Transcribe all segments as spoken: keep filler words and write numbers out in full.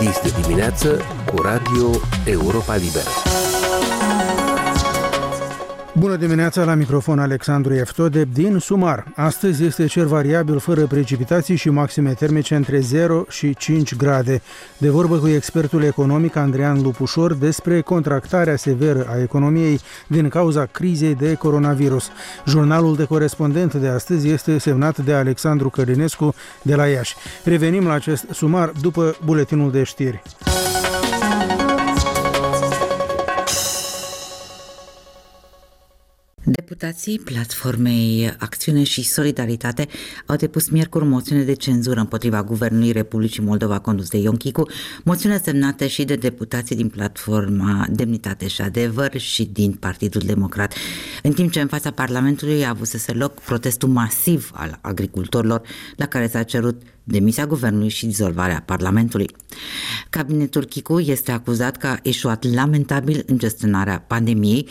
Este dimineață cu Radio Europa Liberă. Bună dimineața, la microfon Alexandru Eftode. Din sumar, astăzi este cer variabil fără precipitații și maxime termice între zero și cinci grade. De vorbă cu expertul economic Andrean Lupușor despre contractarea severă a economiei din cauza crizei de coronavirus. Jurnalul de corespondent de astăzi este semnat de Alexandru Călinescu de la Iași. Revenim la acest sumar după buletinul de știri. Deputații Platformei Acțiune și Solidaritate au depus miercuri moțiune de cenzură împotriva Guvernului Republicii Moldova condus de Ion Chicu, moțiune semnată și de deputații din Platforma Demnitate și Adevăr și din Partidul Democrat. În timp ce în fața Parlamentului a avut să se loc protestul masiv al agricultorilor, la care s-a cerut demisia guvernului și dizolvarea Parlamentului. Cabinetul Chicu este acuzat că a eșuat lamentabil în gestionarea pandemiei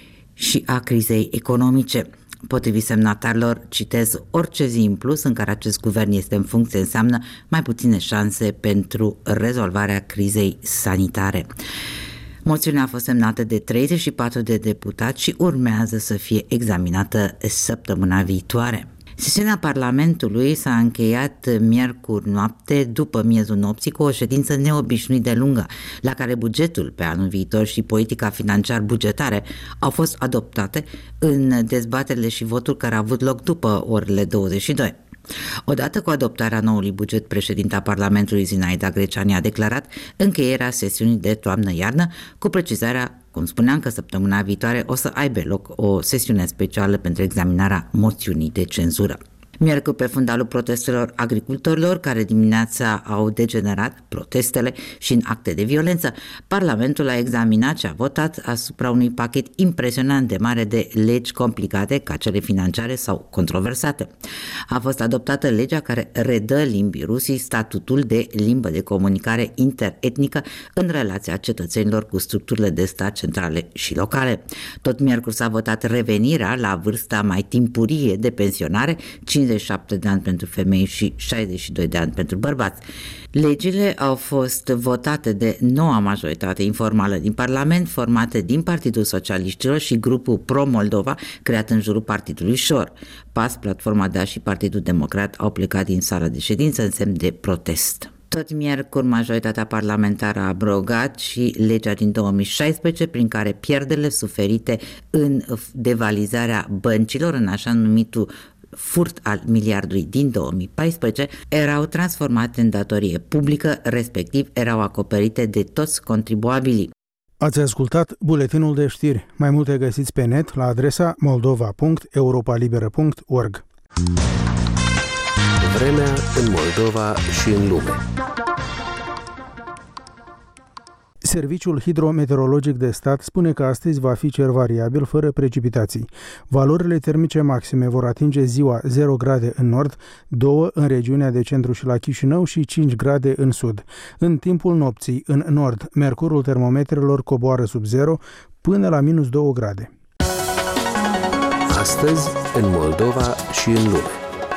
și a crizei economice. Potrivit semnatarilor, citez, orice zi în plus în care acest guvern este în funcție înseamnă mai puține șanse pentru rezolvarea crizei sanitare. Moțiunea a fost semnată de treizeci și patru de deputați și urmează să fie examinată săptămâna viitoare. Sesiunea Parlamentului s-a încheiat miercuri noapte după miezul nopții cu o ședință neobișnuit de lungă, la care bugetul pe anul viitor și politica financiar-bugetare au fost adoptate în dezbaterile și votul care a avut loc după orele douăzeci și două. Odată cu adoptarea noului buget, președinta Parlamentului Zinaida Greceanu a declarat încheierea sesiunii de toamnă-iarnă, cu precizarea, cum spuneam, că săptămâna viitoare o să aibă loc o sesiune specială pentru examinarea moțiunii de cenzură. Miercuri, pe fundalul protestelor agricultorilor, care dimineața au degenerat protestele și în acte de violență, Parlamentul a examinat și a votat asupra unui pachet impresionant de mare de legi complicate, ca cele financiare sau controversate. A fost adoptată legea care redă limbii rusii statutul de limbă de comunicare interetnică în relația cetățenilor cu structurile de stat centrale și locale. Tot miercuri s-a votat revenirea la vârsta mai timpurie de pensionare, cincizeci și șapte de ani pentru femei și șaizeci și doi de ani pentru bărbați. Legile au fost votate de noua majoritate informală din Parlament, formată din Partidul Socialiștilor și grupul Pro-Moldova, creat în jurul Partidului Șor. P A S, Platforma D A și Partidul Democrat au plecat din sala de ședință în semn de protest. Tot miercuri, majoritatea parlamentară a abrogat și legea din două mii șaisprezece, prin care pierderile suferite în devalizarea băncilor, în așa numitul furt al miliardului din două mii paisprezece, erau transformate în datorie publică, respectiv erau acoperite de toți contribuabilii. Ați ascultat buletinul de știri. Mai multe găsiți pe net la adresa moldova punct europalibera punct org. Vremea în Moldova și în lume. Serviciul Hidrometeorologic de Stat spune că astăzi va fi cer variabil fără precipitații. Valorile termice maxime vor atinge ziua zero grade în nord, doi în regiunea de centru și la Chișinău și cinci grade în sud. În timpul nopții, în nord, mercurul termometrelor coboară sub zero până la minus două grade. Astăzi, în Moldova și în lume.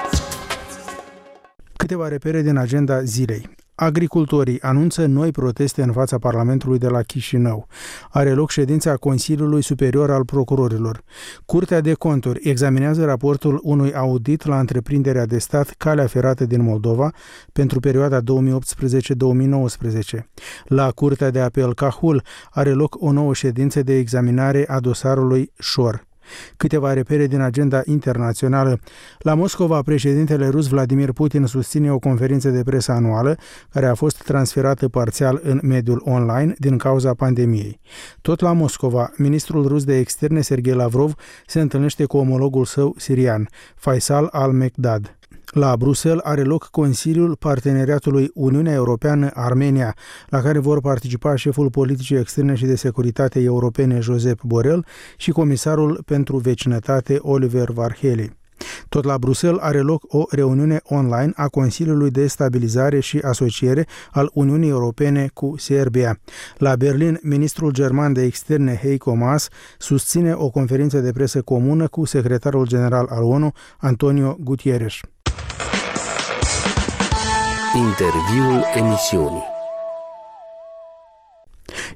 Câteva repere din agenda zilei. Agricultorii anunță noi proteste în fața Parlamentului de la Chișinău. Are loc ședința Consiliului Superior al Procurorilor. Curtea de Conturi examinează raportul unui audit la întreprinderea de stat Calea Ferată din Moldova pentru perioada două mii optsprezece două mii nouăsprezece. La Curtea de Apel Cahul are loc o nouă ședință de examinare a dosarului Șor. Câteva repere din agenda internațională. La Moscova, președintele rus Vladimir Putin susține o conferință de presă anuală care a fost transferată parțial în mediul online din cauza pandemiei. Tot la Moscova, ministrul rus de externe Sergei Lavrov se întâlnește cu omologul său sirian, Faisal al-Mekdad. La Bruxelles are loc Consiliul Parteneriatului Uniunea Europeană-Armenia, la care vor participa șeful politicii externe și de securitate europene Josep Borrell și comisarul pentru vecinătate Oliver Varhelyi. Tot la Bruxelles are loc o reuniune online a Consiliului de Stabilizare și Asociere al Uniunii Europene cu Serbia. La Berlin, ministrul german de externe Heiko Maas susține o conferință de presă comună cu secretarul general al ONU, Antonio Guterres. Interviul emisiunii.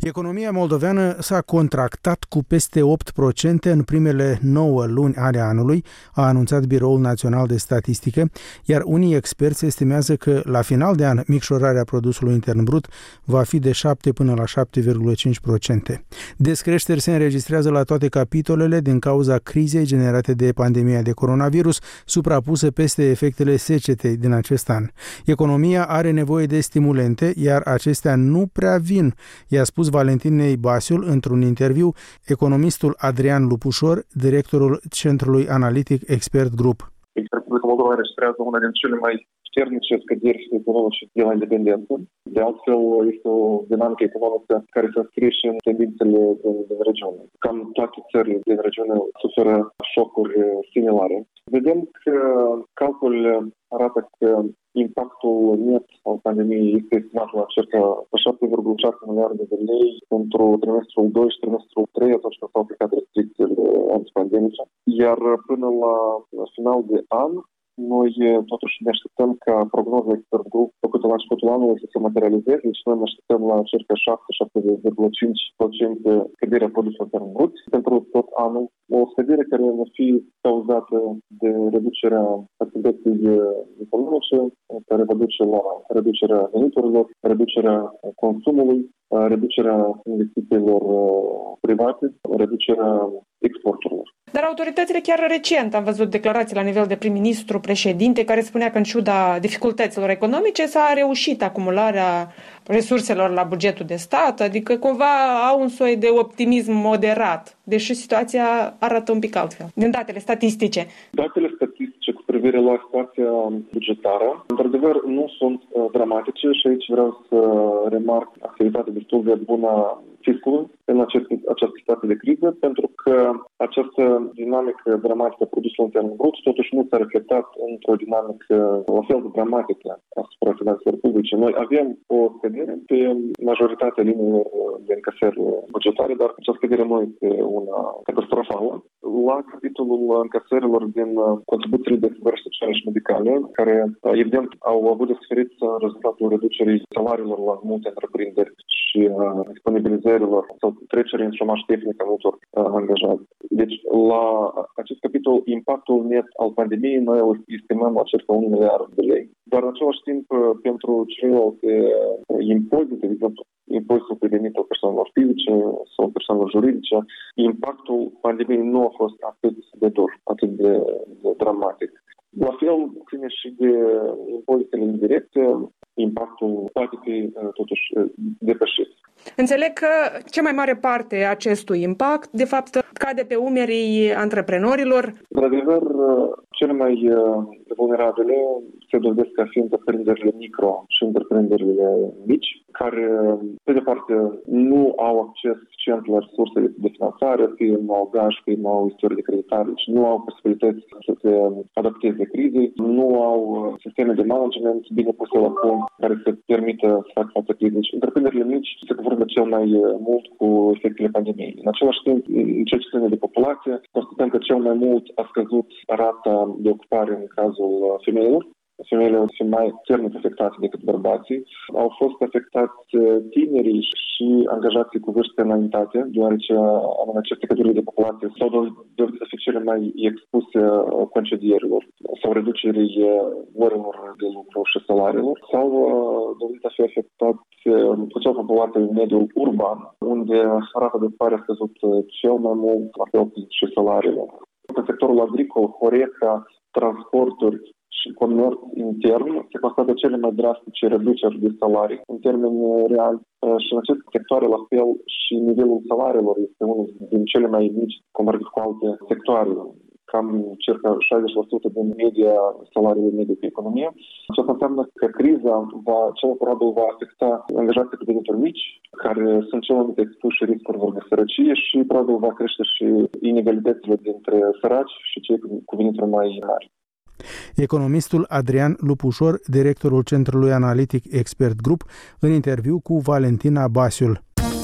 Economia moldoveană s-a contractat cu peste opt la sută în primele nouă luni ale anului, a anunțat Biroul Național de Statistică, iar unii experți estimează că la final de an micșorarea produsului intern brut va fi de șapte până la șapte virgulă cinci la sută. Descreșteri se înregistrează la toate capitolele din cauza crizei generate de pandemia de coronavirus, suprapusă peste efectele secetei din acest an. Economia are nevoie de stimulente, iar acestea nu prea vin, i-a spus Valentinei Basiul într-un interviu economistul Adrian Lupușor, directorul Centrului Analitic Expert Group. Republica Moldova înregistrează una din cele mai puternice scăderi economice de la independență. De altfel, este o dinamică economică care se înscrie și în tendințele din, din regiune. Cam toate țările din regiune suferă șocuri similare. Vedem că calculele arată că impactul net al pandemiei este estimat la circa șapte virgulă șase miliarde de lei pentru trimestrul doi și trimestrul trei, atunci când s-au aplicat restricțiile antipandemice. Iar până la final de an, noi totuși ne așteptăm ca prognoza Expert Group făcută la începutul anului să se materializeze, deci noi ne așteptăm la circa șapte șapte virgulă cinci la sută scăderea produsului intern brut pentru tot anul. O scădere care va fi cauzată de reducerea activității economice, care va duce la reducerea veniturilor, reducerea consumului, reducerea investițiilor private, reducerea exporturilor. Dar autoritățile chiar recent am văzut declarații la nivel de prim-ministru, președinte, care spunea că în ciuda dificultăților economice s-a reușit acumularea resurselor la bugetul de stat, adică cumva au un soi de optimism moderat, deși situația arată un pic altfel, din datele statistice. Datele statistice cu privire la situația bugetară, într-adevăr, nu sunt uh, dramatice și aici vreau să remarc activitatea destul de bună fiscului în acest, această situație de criză, pentru că această dinamică dramatică a produsului intern brut totuși nu s-a reflectat într-o dinamică la fel de dramatică asupra finanțelor publice. Noi avem o scădere pe majoritatea liniilor de încasări bugetare, dar această scădere nu este una catastrofală. La capitolul încasărilor din contribuțiile de asigurări sociale și medicale, care evident au avut de suferit rezultatul reducerii salariilor la multe întreprinderi și disponibilizărilor sau trecerii în șomaș tehnic a multor angajați. Deci, la acest capitol, impactul net al pandemiei, noi îl estimăm la circa un miliard de lei. Dar, în același timp, pentru celelalte impozite, de exemplu, impozitul pe venitul persoanelor fizice sau persoanelor juridice, impactul pandemiei nu a fost atât de dur, atât de, de dramatic. La fel, ține și de impozitele indirecte, impactul poate fi totuși depășit. Înțeleg că cea mai mare parte a acestui impact, de fapt, cade pe umerii antreprenorilor. Într-adevăr, cele mai vulnerabile se dovedesc ca fiind întreprinderile micro și întreprinderile mici, care, pe de parte, nu au acces suficient la resursele de finanțare, fie nu au gaj, fie nu au istorie de creditare, deci nu au posibilități să se adapteze crizei, nu au sisteme de management bine puse la punct care să permită să facă față crizei. Deci, întreprinderile mici se confruntă cel mai mult cu efectele pandemiei. În același timp, în ceea ce ține de populație, constatăm că cel mai mult a scăzut rata de ocupare în cazul femeilor. Femeile au fost mai puternic afectate decât bărbații. Au fost afectați tinerii și angajații cu vârste înaintate, deoarece anume aceste categorii de populație s-au dovedit să fie cele mai expuse concedierilor sau reducerii orelor de lucru și salariilor, sau dovedit a fi afectați acea populație în mediul urban, unde rata de ocupare a scăzut cel mai mult, la fel și salariile. În sectorul agricol, Horeca, transporturi și comerț intern se constată cele mai drastice reduceri de salarii în termeni reali și în aceste sectoare, la fel, și nivelul salariilor este unul din cele mai mici comparativ cu alte sectoare, cam circa șaizeci la sută din media salariului mediu pe economie. Aceasta înseamnă că criza va, cel mai probabil va afecta angajații cu venituri mici, care sunt cel mai mult expuși riscurilor de sărăcie și probabil va crește și inegalitățile dintre săraci și cei cu venituri mai mari. Economistul Adrian Lupușor, directorul Centrului Analitic Expert Group, în interviu cu Valentina Basiul.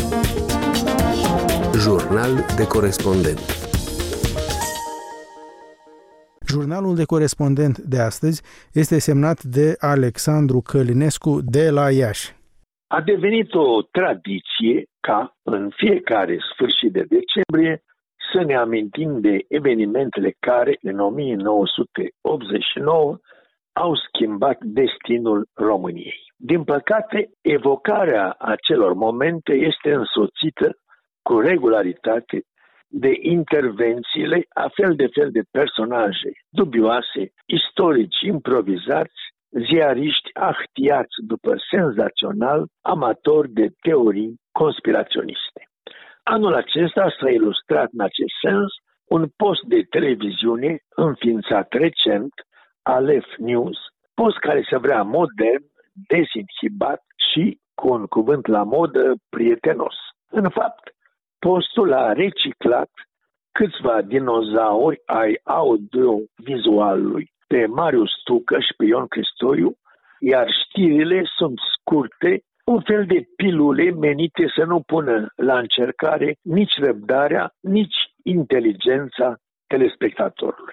Jurnal de corespondent. Jurnalul de corespondent de astăzi este semnat de Alexandru Călinescu de la Iași. A devenit o tradiție ca în fiecare sfârșit de decembrie să ne amintim de evenimentele care în o mie nouă sute optzeci și nouă au schimbat destinul României. Din păcate, evocarea acelor momente este însoțită cu regularitate de intervențiile a fel de fel de personaje dubioase, istorici improvizați, ziariști ahtiați după senzațional, amatori de teorii conspiraționiste. Anul acesta s-a ilustrat în acest sens un post de televiziune înființat recent, Aleph News, post care se vrea modern, dezinhibat și, cu un cuvânt la modă, prietenos. În fapt, postul a reciclat câțiva dinozauri ai audiovizualului pe Marius Tucă și pe Ion Cristoiu, iar știrile sunt scurte, un fel de pilule menite să nu pună la încercare nici răbdarea, nici inteligența telespectatorului.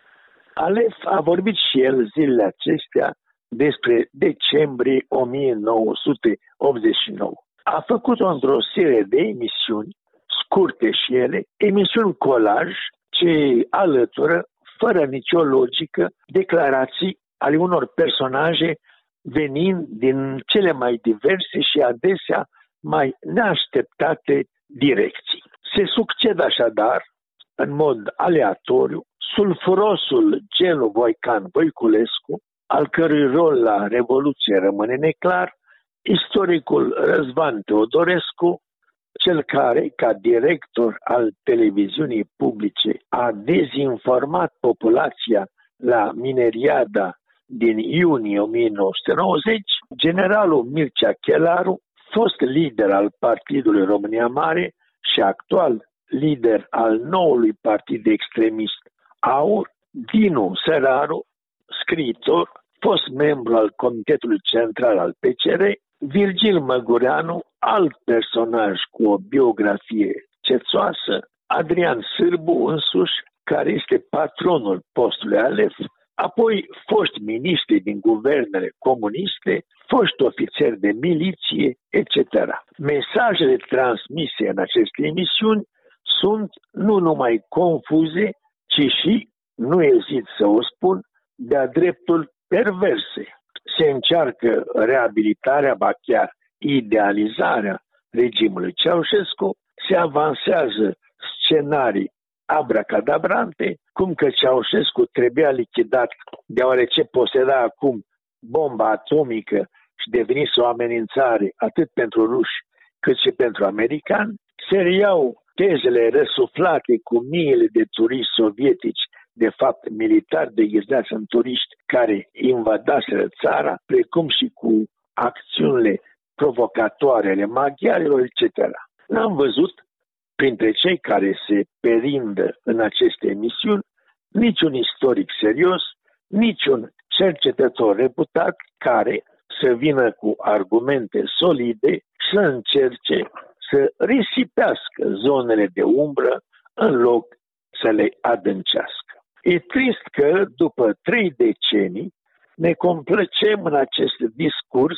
Aleph a vorbit și el zilele acestea despre decembrie o mie nouă sute optzeci și nouă. A făcut-o într-o serie de emisiuni, scurte și ele, emisiuni colaj ce alătură, fără nicio logică, declarații ale unor personaje venind din cele mai diverse și adesea mai neașteptate direcții. Se succed așadar, în mod aleatoriu, sulfurosul Gelu Voican Voiculescu, al cărui rol la Revoluție rămâne neclar, istoricul Răzvan Teodorescu, cel care, ca director al televiziunii publice, a dezinformat populația la mineriada din iunie o mie nouă sute nouăzeci, generalul Mircea Chelaru, fost lider al Partidului România Mare și actual lider al noului partid extremist AUR, Dinu Săraru, scriitor, fost membru al Comitetului Central al P C R, Virgil Măgureanu, alt personaj cu o biografie cețoasă, Adrian Sârbu însuși, care este patronul postului Aleph, apoi foști miniștri din guvernele comuniste, foști ofițeri de miliție, et cetera. Mesajele transmise în aceste emisiuni sunt nu numai confuze, ci și, nu ezit să o spun, de-a dreptul perverse. Se încearcă reabilitarea, ba chiar idealizarea regimului Ceaușescu, se avansează scenarii abracadabrante, cum că Ceaușescu trebuia lichidat deoarece poseda acum bomba atomică și devenise o amenințare atât pentru ruși cât și pentru americani. Se reiau tezele răsuflate cu miile de turiști sovietici, de fapt militari deghizați în turiști care invadaseră țara, precum și cu acțiunile provocatoare ale maghiarilor, et cetera. N-am văzut printre cei care se perindă în aceste emisiuni niciun istoric serios, niciun cercetător reputat care să vină cu argumente solide și să încerce să risipească zonele de umbră în loc să le adâncească. E trist că după trei decenii ne complăcem în acest discurs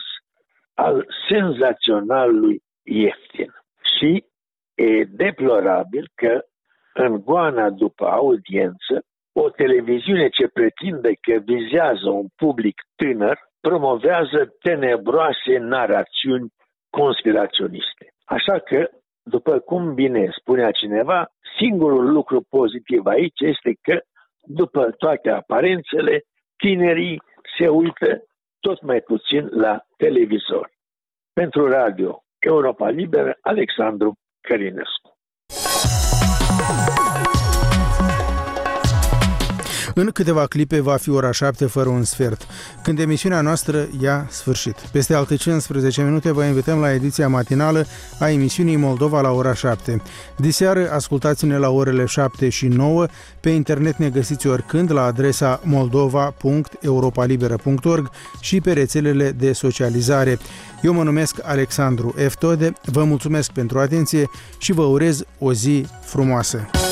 al senzaționalului ieftin. Și e deplorabil că în goana după audiență, o televiziune ce pretinde că vizează un public tânăr promovează tenebroase narațiuni conspiraționiste. Așa că, după cum bine spunea cineva, singurul lucru pozitiv aici este că, după toate aparențele, tinerii se uită tot mai puțin la televizor. Pentru Radio Europa Liberă, Alexandru Cărinescu. În câteva clipe va fi ora șapte fără un sfert, când emisiunea noastră ia sfârșit. Peste alte cincisprezece minute vă invităm la ediția matinală a emisiunii Moldova la ora șapte. Diseară ascultați-ne la orele șapte și nouă, pe internet ne găsiți oricând la adresa moldova punct europa liberă punct org și pe rețelele de socializare. Eu mă numesc Alexandru Eftode, vă mulțumesc pentru atenție și vă urez o zi frumoasă.